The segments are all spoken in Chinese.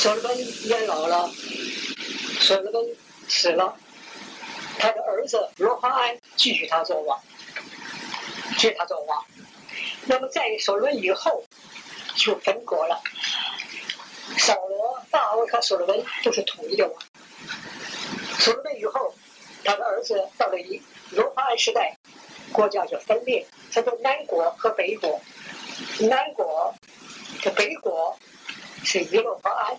所罗门年老了，所罗门死了，他的儿子罗哈安继续他做王，那么在所罗门以后就分国了，扫罗、大卫和所罗门都是统一的王。所罗门以后，他的儿子到了罗哈安时代，国家就分裂，分成南国和北国。南国的北国是耶罗波安，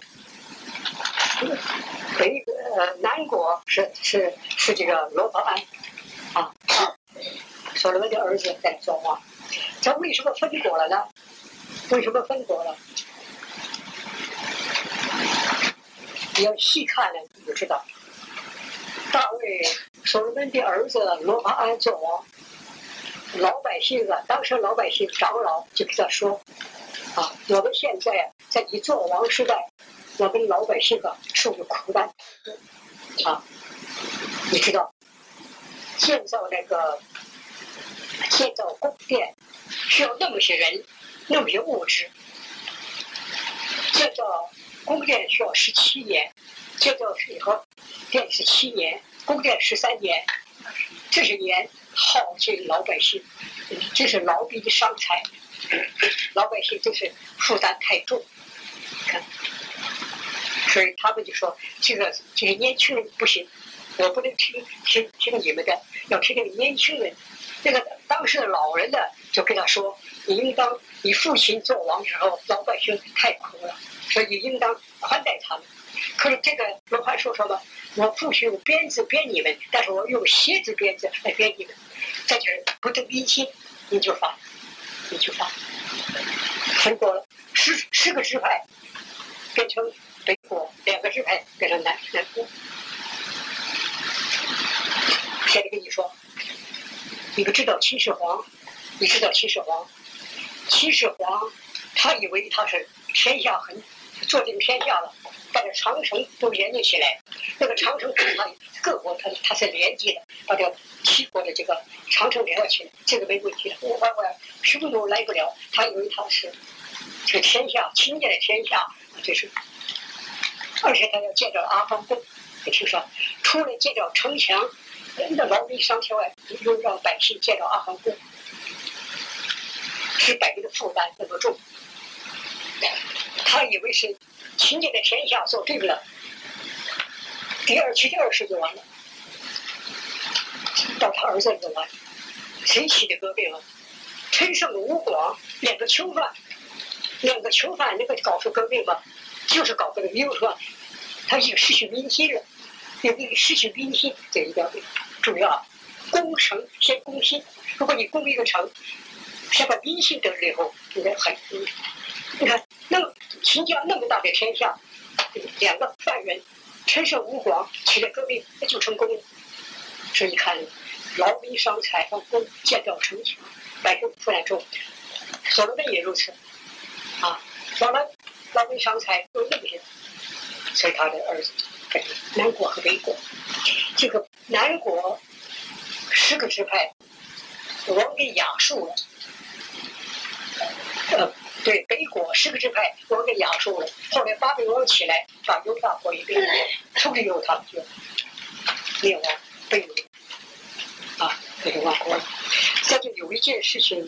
南国是这个罗波安啊。所罗门的儿子在做王。他为什么分国了呢？你要细看了你就知道。大卫所罗门的儿子罗波安做王，老百姓当时老百姓长老就跟他说我们现在在你做王时代，我们老百姓受着苦难你知道建造宫殿需要那么些人，那么些物质。建造宫殿需要17年，建造以后殿是7年，宫殿13年，这些年耗尽老百姓，这是劳逼的伤财，老百姓真是负担太重。所以他们就说这些年轻人不行，我不能听你们的，要听那个年轻人。那个当时的老人呢，就跟他说，你父亲做王之后，老百姓太苦了，所以应当宽待他们。可是这个罗汉说什么？我父亲用鞭子鞭你们，但是我用蝎子鞭子来鞭你们，这就是不得民心，你就罚。分国了，10个支派变成北国，2个支派变成南国。现在跟你说，你们知道秦始皇？秦始皇他以为他是天下坐定天下了，把这长城都连接起来。那个长城各国它是连接的，把这7国的这个长城连起来，这个没问题的。我什么都来不了。他以为他是这个天下秦家的天下，这是。而且他要建造阿房宫，你听说，除了建造城墙，人的劳民伤财外，又让百姓建造阿房宫，使百姓的负担那么重。他以为是秦家的天下做对了，第二世就完了，到他儿子就完了。谁起的革命了？陈胜吴广2个囚犯，那个搞出革命吧，就是搞这个，比如说他一个失去民心了，有一个失去民心，这一点重要。攻城先攻心，如果你攻一个城，先把民心得了以后，应该很。你看，那么秦家那么大的天下，2个犯人，陈胜吴广起了革命，那就成功了。所以你看，劳民伤财，建造城墙，百姓负担重。所罗门也如此所罗门劳民伤财都那么些，所以他的儿子分南国和北国。这个南国10个支派，王给亚述了。对，北国10个支派王给亚述了。后来巴比伦起来，把犹大国也灭了，从此以后他们就灭亡被掳这就亡国了。这就有一件事情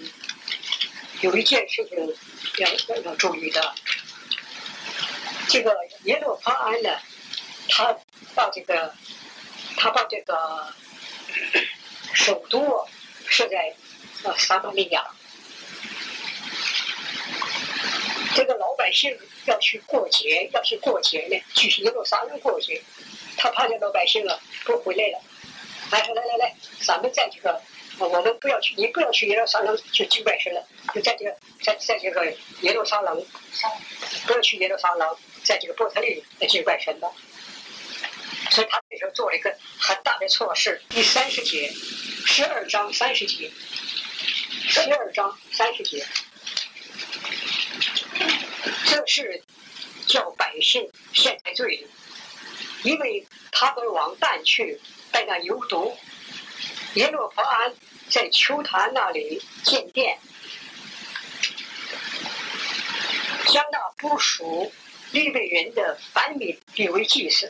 要注意的。这个耶路巴安呢，他把这个首都设在撒玛利亚。这个老百姓要去过节呢，去耶路撒冷过节。他怕这老百姓不回来了，他说来，咱们在这个我们不要去，你不要去耶路撒冷去敬拜神了，就在这个耶路撒冷，不要去耶路撒冷，在这个伯特利来敬拜神吧。所以他那时候做了一个很大的措施。第30节，12章30节，12章30节，这是叫百姓陷在罪里，因为他们往但去，在那游读。耶路伯安在丘坛那里建殿，将那不属利未人的凡民立为祭司。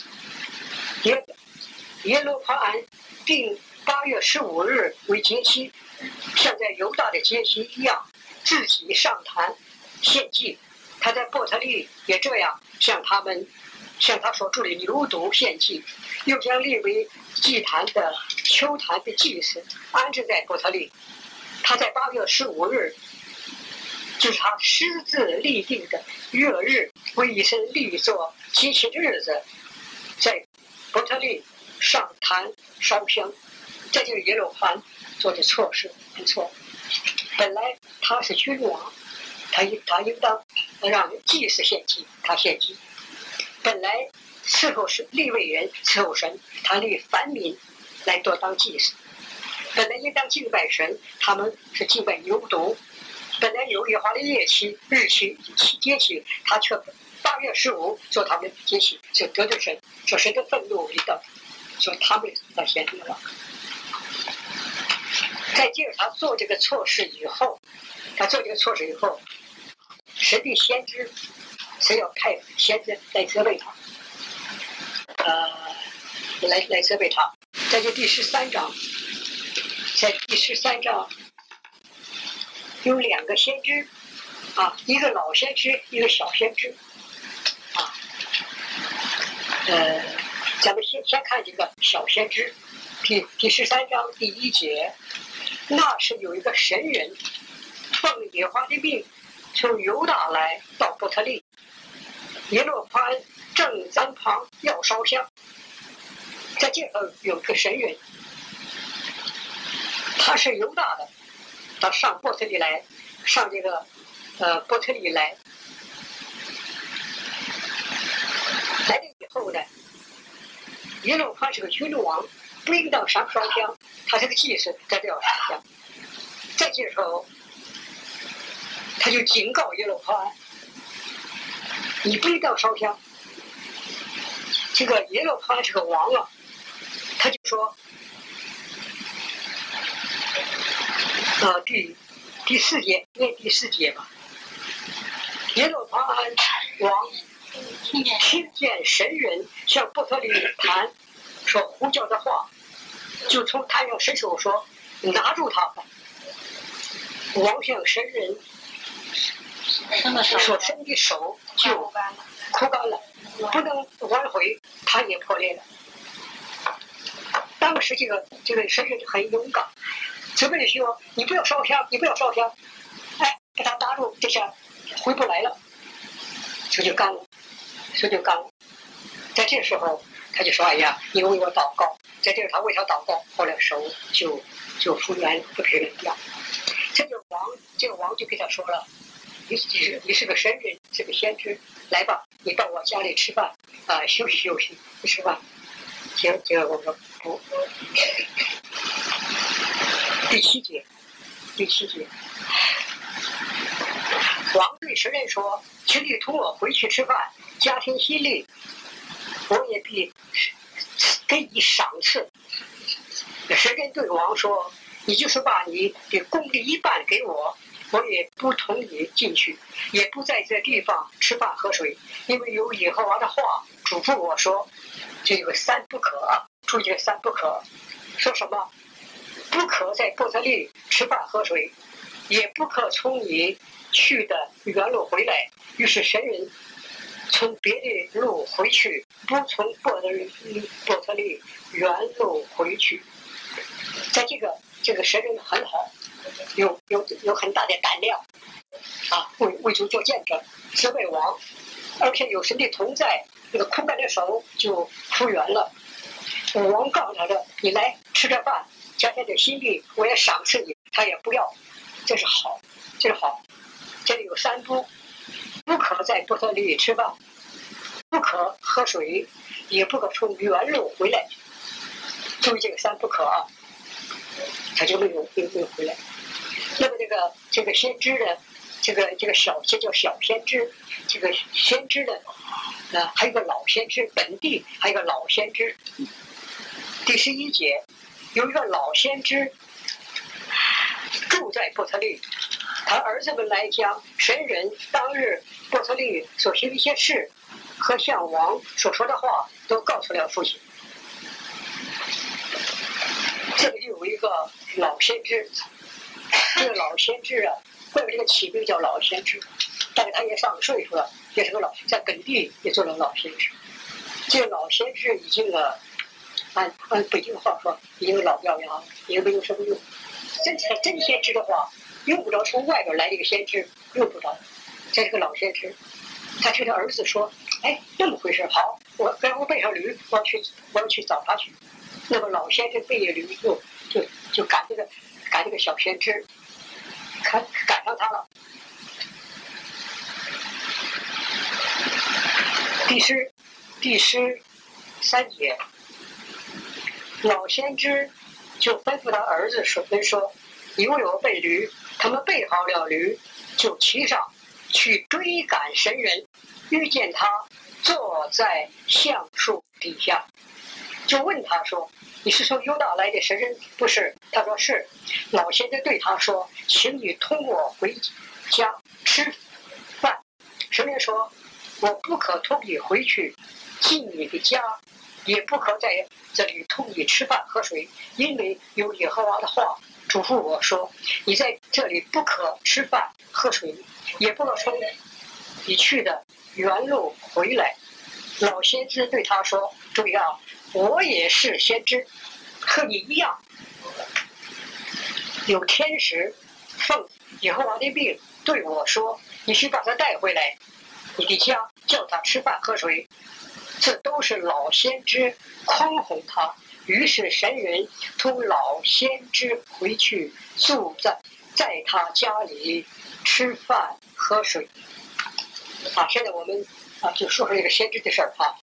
耶罗波安定8月15日为节期，像在犹大的节期一样，自己上坛献祭。他在伯特利也这样向他所住的牛犊献祭，又将立为祭坛的丘坛的祭司安置在伯特利。他在8月15日，就是他私自立定的月日，为以色列立作节期的日子，在伯特利上坛烧香。这就是耶罗波安做的错事，很错。本来他是君王，他应当让祭司献祭，他献祭。本来伺候是利未人伺候神，他立凡民来多当祭司。本来应当敬拜神，他们是敬拜牛犊。本来有耶和华的日期节期，他却8月15做他们的节期，就得罪神，说神的愤怒临到，说他们到献祭了。在接着他做这个错事以后，神的先知是要派先知来责备他，来责备他。在这第13章，有2个先知，一个老先知，一个小先知，咱们先看这个小先知，第13章第1节，那是有一个神人，奉耶和华的命，从犹大来到伯特利，耶罗波安正在旁要烧香。在这头有一个神人，他是犹大的，他上伯特利来，上这个伯特利来了以后呢，耶罗波安是个君王，不应当上烧香，他是个祭司，他就要烧香。在这时候，他就警告耶罗波安，你不应当烧香。这个耶罗波安是个王啊，他就说，第4节，念第4节吧。耶罗波安王听见神人向伯特利谈说呼叫的话，就从坛上伸手说，拿住他吧。王向神人所伸的手就枯干了，不能挽回，他也破裂了。当时这个神人很勇敢，责备说，你不要烧香，你不要烧香，给他打住，这下回不来了，手就干了。在这时候他就说，哎呀，你为我祷告。在这个他为他祷告，后来手就复原，不可以一样。这个王就给他说了，你是个神人，是个先知，来吧，你到我家里吃饭，休息休息，吃饭。结果我说不。第七节，王对神人说，请你同我回去吃饭，家庭心力，我也必给你赏赐。神人对王说，你就是把你的供的一半给我，我也不同意进去，也不在这地方吃饭喝水，因为有耶和华的话嘱咐我说，这有个3不可啊，注意这个3不可，说什么？不可在伯特利吃饭喝水，也不可从你去的原路回来。于是神人从别的路回去，不从伯特利原路回去。在这个神人很好，有很大的胆量为主做见证，责备王，而且有神的同在，那个枯干的手就复原了。王告诉他的，你来吃这饭，加添点心力，我也赏赐你，他也不要，这是好。这里有3不，不可在伯特利吃饭，不可喝水，也不可从原路回来。注意这个3不可啊，他就没有回来。那么这个先知呢，这叫小先知，这个先知呢，还有个老先知，本地还有个老先知。第11节，有一个老先知住在伯特利， 他儿子们来将神人当日波特利所行的一些事和向王所说的话都告诉了父亲。这里就有一个老先知，这个老先知啊，怪不得这个起名叫老先知，但是他也上了岁数了，也是个老，在本地也做了老先知。这个老先知已经按北京话说，已经老掉牙了，已经没有什么用。真先知的话，用不着从外边来的一个先知，用不着。这是个老先知，他听他儿子说，哎，那么回事，好，我背上驴，我要去找他去。那么老先知背着驴就赶这个小先知，赶上他了。第13节，老先知就吩咐他儿子说：“你为我备驴，他们备好了驴，就骑上去追赶神人，遇见他坐在橡树底下，就问他说：‘你是从犹大来的神人不是？’他说是。老先知对他说：‘请你同我回家吃饭。’神人说：‘我不可同你回去进你的家，也不可在这里同你吃饭喝水，因为有耶和华的话嘱咐我说，你在这里不可吃饭喝水，也不可从你去的原路回来。’老先知对他说：‘注意啊，我也是先知，和你一样，有天使奉耶和华的命对我说，你去把他带回来，你的家叫他吃饭喝水。’这都是老先知诓哄他。于是神人同老先知回去，住在他家里吃饭喝水。现在我们就说说这个先知的事儿啊。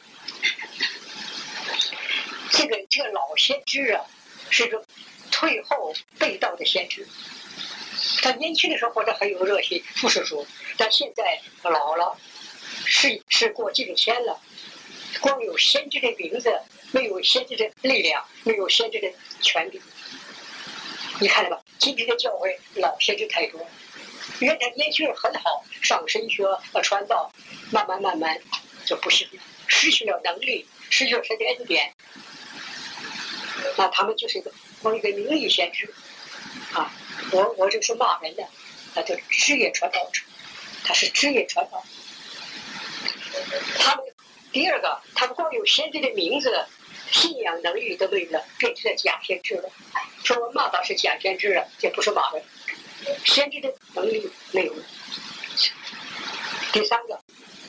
这个老先知啊，是个退后被盗的先知。他年轻的时候或者很有热心服侍主，但现在老了，是过境迁了。光有先知的名字，没有先知的力量，没有先知的权柄。你看了吧？今天的教会老先知太多，原来年轻人很好，上神学传道，慢慢就不行了，失去了能力，失去了神的恩典。那他们就是光一个名义先知啊！我这是骂人的，那叫职业传道者，他是职业传道。他们第二个，他们光有先知的名字，信仰能力都没有了，变成了假先知了。说我骂他是假先知了，这不是骂人，先知的能力没有了。第三个，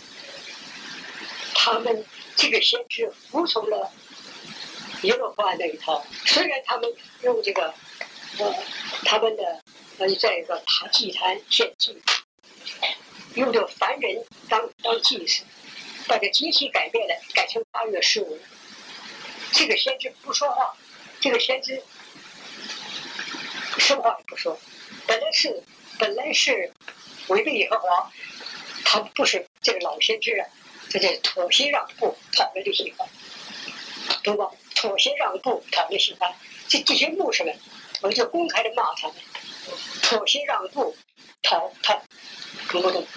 他们这个先知服从了耶和华那一套，虽然他们用这个他们的在一个祭坛献祭，用这个凡人当祭司，把这节期改变了，改成8月15。这个先知不说话，这个先知什么话也不说，本来是违背耶和华，他不是这个老先知啊，这叫妥协让步，讨人的喜欢，懂吧？妥协让步，讨人喜欢。这些牧师们，我就公开的骂他们，妥协让步，懂不懂？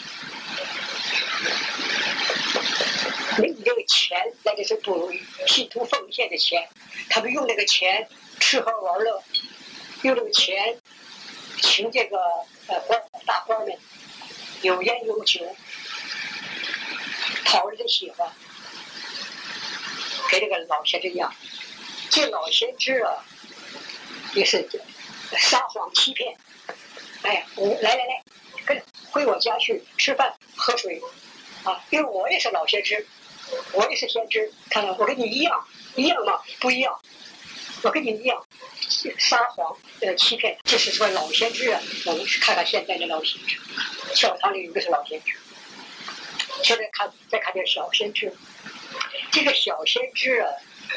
没有这个钱，那就是不如信徒奉献的钱，他们用那个钱吃喝玩乐，用这个钱请这个大官们有烟有酒，讨人的喜欢，跟这个老先知一样。这老先知啊，也是撒谎欺骗。哎呀，来，回我家去吃饭喝水啊！因为我也是老先知，我也是先知。看看我跟你一样吗？不一样，我跟你一样，撒谎欺骗。这是说老先知啊。我们看看现在的老先知，教堂里有个是老先知。现在再看这个小先知，这个小先知啊，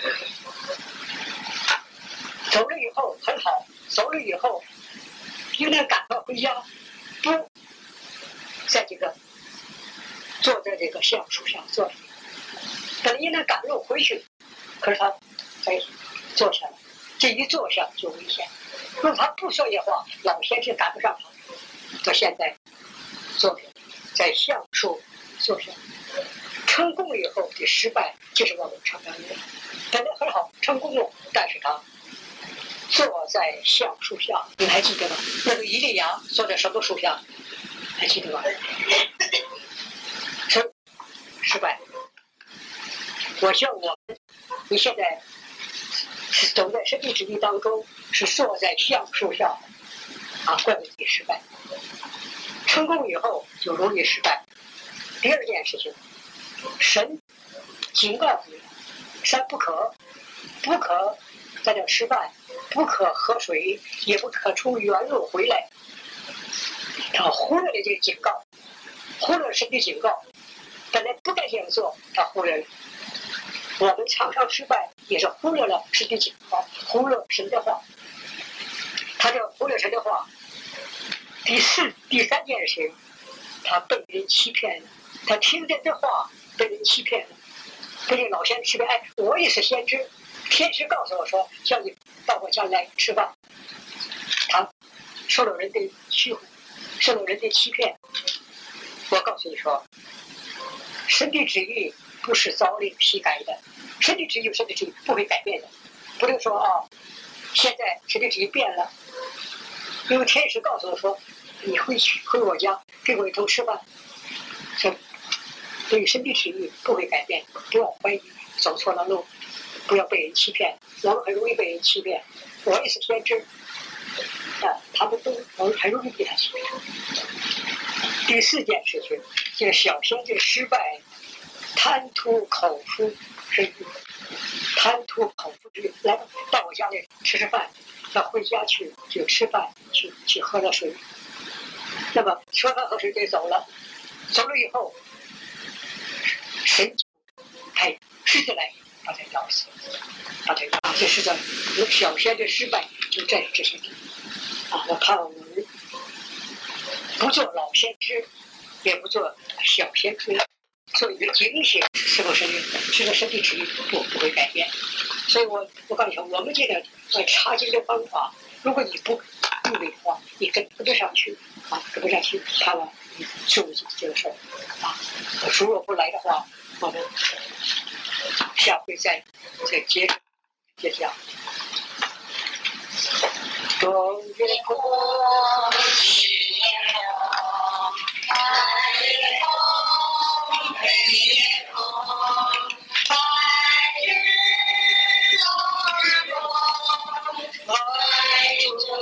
走了以后很好，走了以后应该赶快回家，不在这个坐在这个橡树上坐着，本来应该赶路回去，可是他坐下了，这一坐下就危险。如果他不说些话，老先生赶不上他， 到现在作品在橡树做下，成功以后的失败就是我们常常的。本来很好，成功了，但是他坐在橡树下，你们还记得吗？那个以利亚坐在什么树下？还记得吗？失败。我希望我们，你现在是走在神的旨意当中，是坐在橡树下，怪不得你失败。成功以后就容易失败。第二件事情，神警告你，三不可，不可在这失败，不可喝水，也不可从原路回来。他忽略了这个警告，忽略了神的警告，本来不该这样做，他忽略了。我们常常失败，也是忽略了神的警告，忽略神的话。他就忽略神的话。第三件事情，他被人欺骗了，他听见这话被人欺骗了，被这老先知欺骗。我也是先知，天使告诉我说，叫你到我家来吃饭。他受了人的欺负，受了人的欺骗。我告诉你说，神的旨意不是朝令夕改的，神的旨意不会改变的。不能说现在神的旨意变了，因为天使告诉我说，你回我家跟我一同吃饭。对于神的旨意不会改变，不要怀疑走错了路，不要被人欺骗。我们很容易被人欺骗，我也是先知我们很容易被他欺骗。第四件事情，这个小先知失败，贪图口腹之欲，贪图口腹之欲，来到我家里吃饭，要回家去就吃饭，去喝了水。那么吃饭喝水就走了以后，神派狮子来把他咬死，这是个小先知失败就在这些地方。我盼望我们不做老先知，也不做小先知，做一个警醒，是不是这个神的旨意不会改变。所以我告诉你，我们这个查经的方法，如果你不用力的话，你跟不上去，盼望你注意这个事儿如果不来的话，我们下回再接着讲。冬月光起了，白夜空，黑夜空，白日落日光，白昼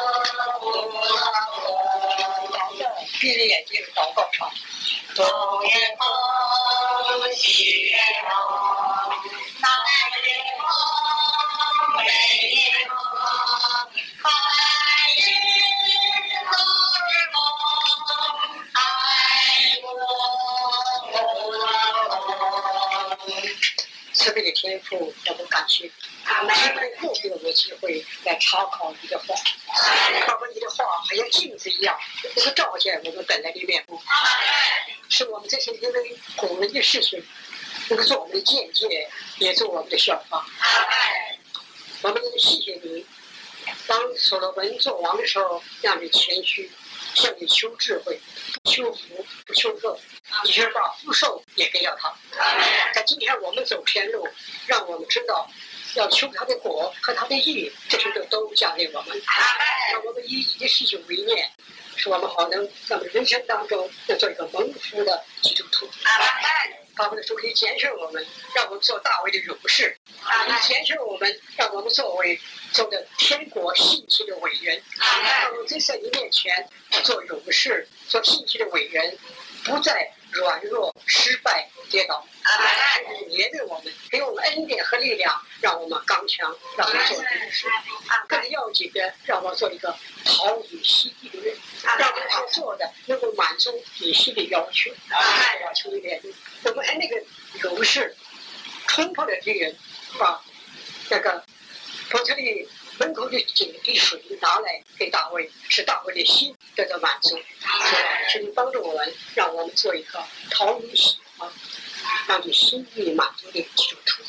闭着眼睛祷告唱。冬月空，西月空，白夜空，黑夜空，白日落日光，爱我。慈悲的天父，我们感谢，因为又给我们机会来查考你的话，把你的话好像镜子一样，能够照见我们本来的面目，是我们这些因为古人的事情，能够做我们的见解，也做我们的效法。我们谢谢你，当所罗门做王的时候，让你谦虚，向你求智慧，不求福，不求乐，你就是把福寿也给了他。但今天我们走偏路，让我们知道要求他的果和他的义，这些都降临我们。让我们以你的事情为念，使我们好能在我们人生当中要做一个蒙福的基督徒。把我们的主力拣选我们，让我们做大卫的勇士；你拣选我们，让我们做的天国兴起的伟人。让我们在你面前做勇士，做兴起的伟人，不再软弱、失败、跌倒。怜悯我们，给我们恩典和力量，让我们刚强，让我们做勇士。更要紧的，让我们做一个讨你心意的人，让我们所做的能够满足你心的要求。我求你怜悯。我们那个勇士冲破了敌人，把那个伯特利门口的井的水拿来给大卫，使大卫的心得到满足。请你帮助我们，让我们做一个讨你喜欢，让你心意满足的基督徒。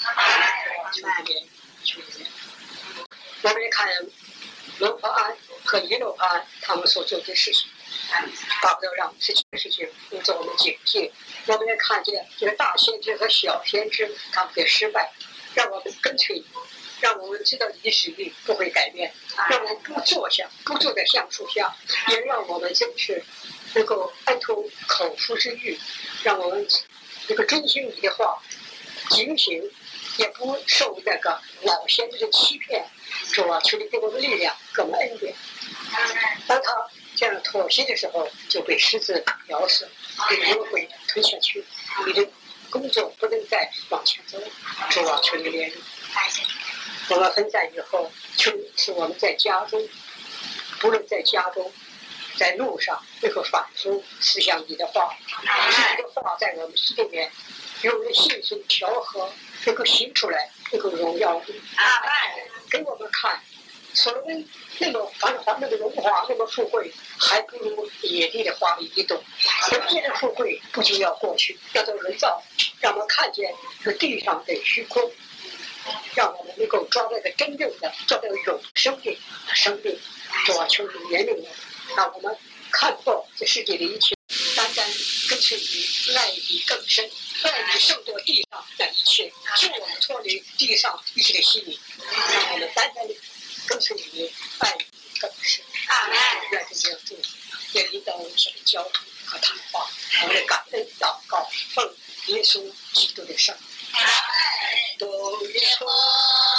我们来看罗伯安和耶罗安他们所做的事情。 大不了让这件事情引着我们警惕。我们也看见这个大先知和小先知他们的失败，让我们跟随你，让我们知道你的旨意不会改变，让我们不坐在橡树下，也让我们真是能够安图口腹之欲，让我们能够遵循你的话，警醒，也不受那个老先知的欺骗。主啊，求你给我们力量，给我们恩典。当他这样妥协的时候，就被狮子咬死，被魔鬼推下去，你的工作不能再往前走。主啊，求你怜悯。我们分散以后，求你使我们在家中，不论在家中，在路上能够反复思想你的话，你的话在我们心里面有了信心调和，能够行出来，能够荣耀你。给我们看，所罗门那么繁华，那么荣华，那么富贵，还不如野地的花一朵。人间的富贵不仅要过去，要做人造，让我们看见这地上的虚空，让我们能够抓到一个真正的，抓到一种生命。主啊，求你怜悯我们，让我们看破这世界的一切，单单跟随你，爱你更深，爱你胜过地上的一切，救我们脱离地上一切的吸引，让我们单单的跟随你，爱你更深。愿这样祝福，也引导我们的交通和谈话，我们的感恩祷告，奉耶稣基督的圣名，都错。